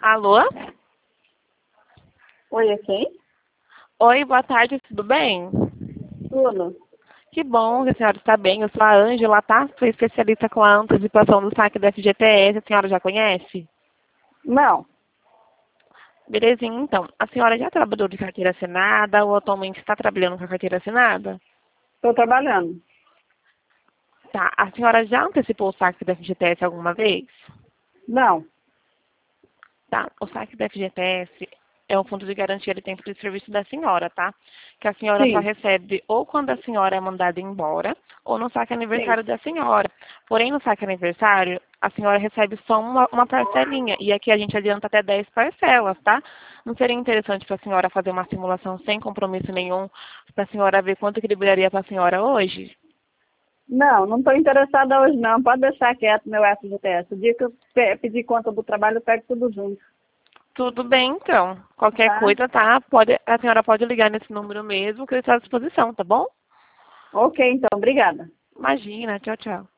Alô? Oi, é quem? Oi, boa tarde, tudo bem? Tudo. Que bom que a senhora está bem. Eu sou a Ângela, tá? Sou especialista com a antecipação do saque da FGTS. A senhora já conhece? Não, Belezinha, então. A senhora já trabalhou de carteira assinada ou atualmente está trabalhando com a carteira assinada? estou trabalhando. Tá. A senhora já antecipou o saque da FGTS alguma vez? Não, Tá. O saque da FGTS é um fundo de garantia de tempo de serviço da senhora, tá? Que a senhora só sim, recebe ou quando a senhora é mandada embora ou no saque sim. aniversário da senhora. Porém, no saque aniversário, a senhora recebe só uma parcelinha. E aqui a gente adianta até 10 parcelas, tá? Não seria interessante para a senhora fazer uma simulação sem compromisso nenhum, para a senhora ver quanto que liberaria para a senhora hoje? Não estou interessada hoje não. Pode deixar quieto meu FGTS. O dia que eu pedir conta do trabalho, eu pego tudo junto. Tudo bem, então. Qualquer Tá? coisa, tá? A senhora pode ligar nesse número mesmo, que eu estou à disposição, tá bom? Ok, então. Obrigada. Imagina, tchau, tchau.